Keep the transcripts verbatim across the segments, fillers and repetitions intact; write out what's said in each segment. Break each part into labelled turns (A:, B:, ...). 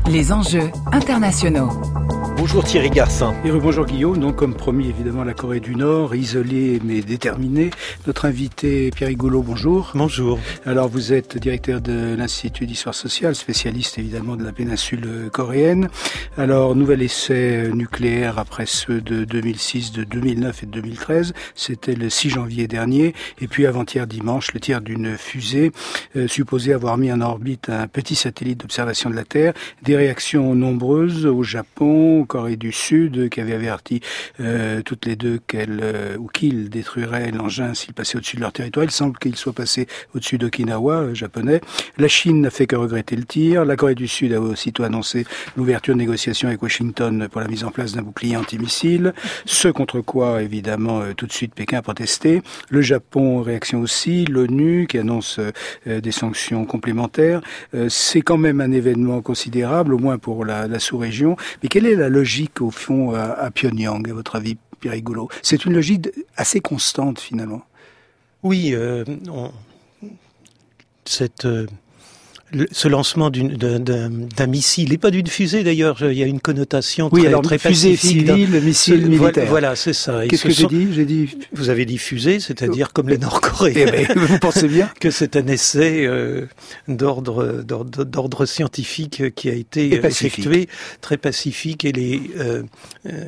A: Les enjeux internationaux.
B: Bonjour Thierry Garcin.
C: Et bonjour Guillaume. Donc, comme promis, évidemment, la Corée du Nord, isolée mais déterminée. Notre invité, Pierre Goulot, bonjour.
B: Bonjour.
C: Alors, vous êtes directeur de l'Institut d'Histoire Sociale, spécialiste évidemment de la péninsule coréenne. Alors, nouvel essai nucléaire après ceux de deux mille six, de deux mille neuf et de deux mille treize. C'était le six janvier dernier. Et puis, avant-hier dimanche, le tir d'une fusée euh, supposée avoir mis en orbite un petit satellite d'observation de la Terre. Des réactions nombreuses au Japon, Corée du Sud, qui avait averti euh, toutes les deux qu'elle euh, ou qu'il détruirait l'engin s'il passait au-dessus de leur territoire. Il semble qu'il soit passé au-dessus d'Okinawa, euh, japonais. La Chine n'a fait que regretter le tir. La Corée du Sud a aussitôt annoncé l'ouverture de négociations avec Washington pour la mise en place d'un bouclier antimissile. Ce contre quoi, évidemment, euh, tout de suite Pékin a protesté. Le Japon, réaction aussi. L'ONU qui annonce euh, des sanctions complémentaires. Euh, c'est quand même un événement considérable, au moins pour la, la sous-région. Mais quelle est la logique, au fond, à, à Pyongyang, à votre avis, Pierre Goulot? C'est une logique assez constante, finalement.
B: Oui, euh, on, cette, euh, le, ce lancement d'une, d'un, d'un, d'un missile, et pas d'une fusée d'ailleurs, il y a une connotation très,
C: oui, alors,
B: très
C: fusée
B: pacifique.
C: Civile,
B: dans,
C: missile
B: ce,
C: militaire.
B: Voilà, c'est ça.
C: Qu'est-ce que
B: sont,
C: j'ai dit, j'ai dit
B: Vous avez dit fusée, c'est-à-dire comme les Nord-Coréens.
C: Eh ben, vous pensez bien
B: que c'est un essai euh, d'ordre, d'ordre, d'ordre scientifique qui a été effectué, très pacifique, et les... Euh, euh,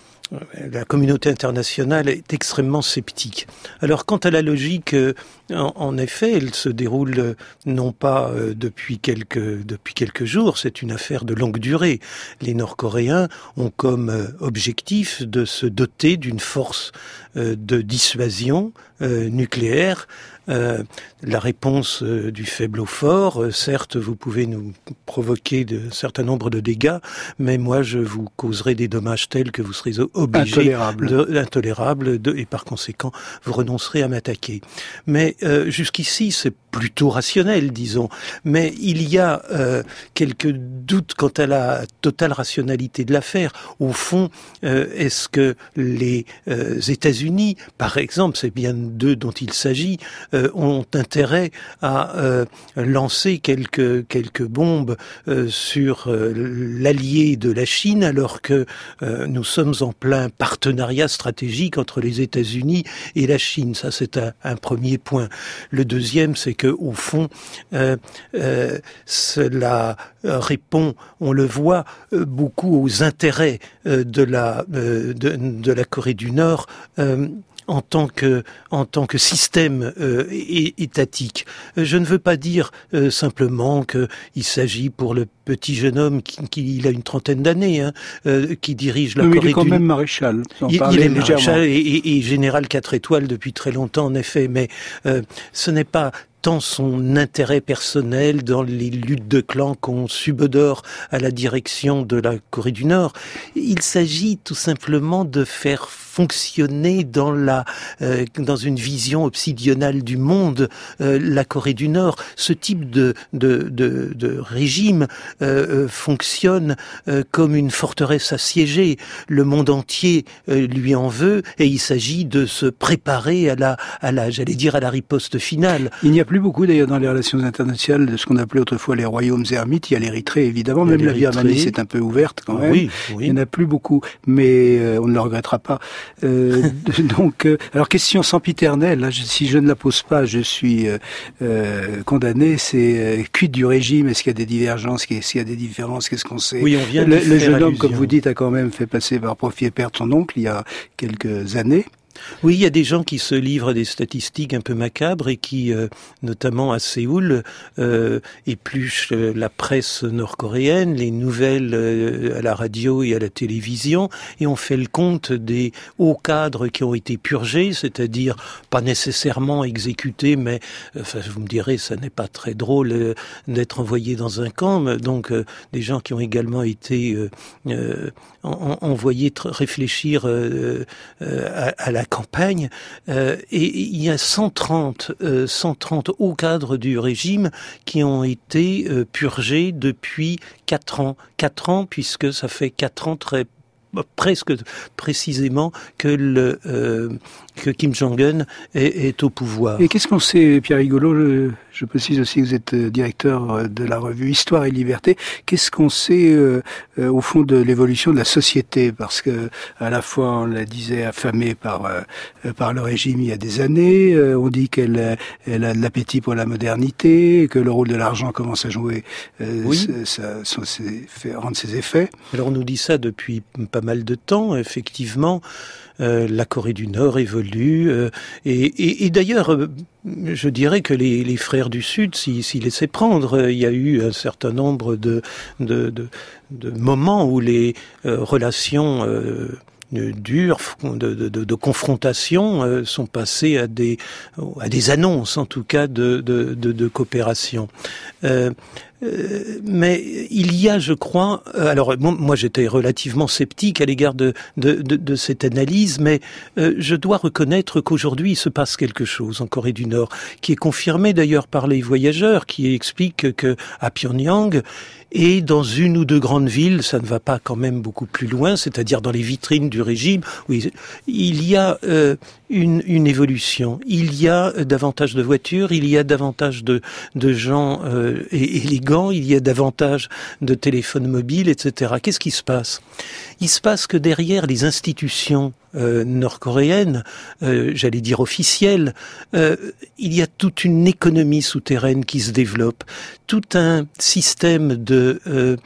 B: la communauté internationale est extrêmement sceptique. Alors, quant à la logique, en, en effet, elle se déroule non pas depuis quelques depuis quelques jours, c'est une affaire de longue durée. Les Nord-Coréens ont comme objectif de se doter d'une force de dissuasion euh, nucléaire. Euh, la réponse euh, du faible au fort, euh, certes, vous pouvez nous provoquer de, un certain nombre de dégâts, mais moi, je vous causerai des dommages tels que vous serez obligés,
C: intolérable,
B: de, intolérable de, et par conséquent, vous renoncerez à m'attaquer. Mais euh, jusqu'ici, c'est plutôt rationnel, disons. Mais il y a euh, quelques doutes quant à la totale rationalité de l'affaire. Au fond, euh, est-ce que les euh, États-Unis, par exemple, c'est bien d'eux dont il s'agit, euh, ont intérêt à euh, lancer quelques quelques bombes euh, sur euh, l'allié de la Chine, alors que euh, nous sommes en plein partenariat stratégique entre les États-Unis et la Chine. Ça, c'est un, un premier point. Le deuxième, c'est que au fond, euh, euh, cela répond, on le voit, euh, beaucoup aux intérêts euh, de la euh, de, de la Corée du Nord. Euh, en tant que en tant que système euh, étatique. Je ne veux pas dire euh, simplement que il s'agit pour le petit jeune homme qui, qui il a une trentaine d'années, hein, euh, qui dirige la
C: oui,
B: Corée du Nord.
C: Il est quand du... même maréchal.
B: Il, il est maréchal et, et, et général quatre étoiles depuis très longtemps, en effet. Mais euh, ce n'est pas tant son intérêt personnel dans les luttes de clans qu'on subodore à la direction de la Corée du Nord. Il s'agit tout simplement de faire fonctionner dans la euh, dans une vision obsidionale du monde euh, la Corée du Nord. Ce type de de de, de régime euh, fonctionne euh, comme une forteresse assiégée. Le monde entier euh, lui en veut et il s'agit de se préparer à la à la j'allais dire à la riposte finale.
C: Il n'y a plus beaucoup d'ailleurs dans les relations internationales de ce qu'on appelait autrefois les royaumes ermites. Il y a l'Érythrée évidemment, même la Birmanie c'est un peu ouverte quand même.
B: Oui, oui.
C: Il n'y en a plus beaucoup, mais euh, on ne le regrettera pas. Euh, donc, euh, alors question sempiternelle, là, je, si je ne la pose pas, je suis euh, euh, condamné. C'est euh, quid du régime? Est-ce qu'il y a des divergences? Est-ce qu'il y a des différences? Qu'est-ce qu'on sait?
B: Oui, on vient de
C: le,
B: faire
C: le jeune homme,
B: allusion.
C: comme vous dites, a quand même fait passer par profit et perte son oncle il y a quelques années.
B: Oui, il y a des gens qui se livrent à des statistiques un peu macabres et qui, euh, notamment à Séoul, euh, épluchent euh, la presse nord-coréenne, les nouvelles euh, à la radio et à la télévision, et on fait le compte des hauts cadres qui ont été purgés, c'est-à-dire pas nécessairement exécutés, mais enfin, vous me direz, ça n'est pas très drôle euh, d'être envoyé dans un camp, donc euh, des gens qui ont également été euh, euh, en, envoyés tr- réfléchir euh, euh, à, à la campagne, euh, et il y a cent trente, euh, cent trente hauts cadres du régime qui ont été euh, purgés depuis quatre ans. Quatre ans, puisque ça fait quatre ans très presque précisément que le euh, que Kim Jong-un est, est au pouvoir.
C: Et qu'est-ce qu'on sait, Pierre Rigolo, le, je précise aussi que vous êtes directeur de la revue Histoire et Liberté, qu'est-ce qu'on sait euh, euh, au fond de l'évolution de la société? Parce que à la fois, on la disait, affamée par euh, par le régime il y a des années, euh, on dit qu'elle elle a de l'appétit pour la modernité, que le rôle de l'argent commence à jouer, euh,
B: oui.
C: ça, ça, ça fait rendre ses effets.
B: Alors on nous dit ça depuis pas mal de temps, effectivement. Euh, la Corée du Nord évolue euh, et, et, et d'ailleurs euh, je dirais que les, les frères du Sud s'y, s'y laissaient prendre. Il y a eu un certain nombre de, de, de, de moments où les euh, relations euh, dures de, de, de, de confrontation euh, sont passées à des, à des annonces en tout cas de, de, de, de coopération. Euh, Euh, mais il y a, je crois, euh, alors bon, moi j'étais relativement sceptique à l'égard de, de, de, de cette analyse, mais euh, je dois reconnaître qu'aujourd'hui il se passe quelque chose en Corée du Nord, qui est confirmé d'ailleurs par les voyageurs, qui expliquent que à Pyongyang et dans une ou deux grandes villes, ça ne va pas quand même beaucoup plus loin, c'est-à-dire dans les vitrines du régime, oui, il y a euh, une, une évolution, il y a davantage de voitures, il y a davantage de, de gens euh, élégants, il y a davantage de téléphones mobiles, et cetera. Qu'est-ce qui se passe? Il se passe que derrière les institutions euh, nord-coréennes, euh, j'allais dire officielles, euh, il y a toute une économie souterraine qui se développe, tout un système de euh,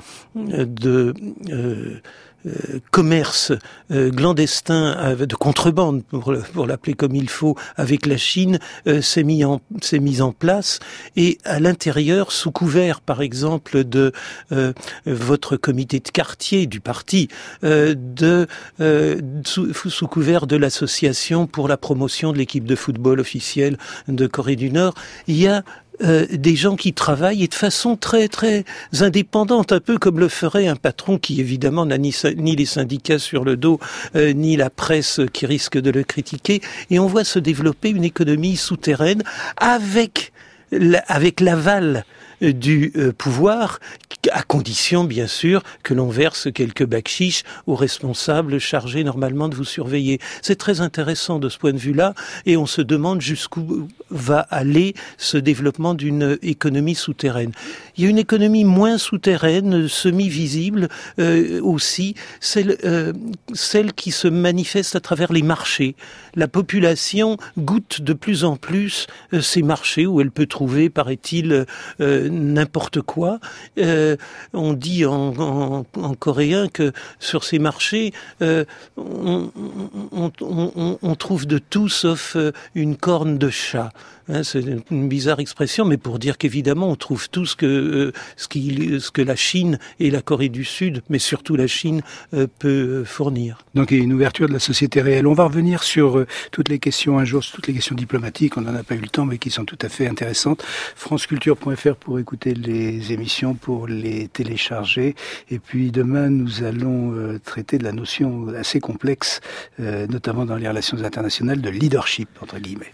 B: de euh, Euh, commerce euh, clandestin euh, de contrebande pour, pour l'appeler comme il faut avec la Chine euh, s'est mis en s'est mis en place et à l'intérieur sous couvert par exemple de euh, votre comité de quartier du parti euh, de euh, sous, sous couvert de l'association pour la promotion de l'équipe de football officielle de Corée du Nord, il y a Euh, des gens qui travaillent et de façon très très indépendante, un peu comme le ferait un patron qui évidemment n'a ni, ni les syndicats sur le dos, euh, ni la presse qui risque de le critiquer, et on voit se développer une économie souterraine avec la, avec l'aval du euh, pouvoir, à condition bien sûr que l'on verse quelques bakchiches aux responsables chargés normalement de vous surveiller. C'est très intéressant de ce point de vue-là, et on se demande jusqu'où va aller ce développement d'une économie souterraine. Il y a une économie moins souterraine, semi-visible euh, aussi, celle, euh, celle qui se manifeste à travers les marchés. La population goûte de plus en plus euh, ces marchés où elle peut trouver, paraît-il, euh, n'importe quoi. Euh, on dit en, en, en coréen que sur ces marchés, euh, on, on, on, on trouve de tout sauf une corne de chat. Hein, c'est une bizarre expression, mais pour dire qu'évidemment on trouve tout ce que euh, ce, qui, ce que la Chine et la Corée du Sud, mais surtout la Chine, euh, peut fournir.
C: Donc il y a une ouverture de la société réelle. On va revenir sur euh, toutes les questions un jour, sur toutes les questions diplomatiques. On n'en a pas eu le temps, mais qui sont tout à fait intéressantes. franceculture point f r pour écouter les émissions, pour les télécharger. Et puis demain, nous allons euh, traiter de la notion assez complexe, euh, notamment dans les relations internationales, de leadership, entre guillemets.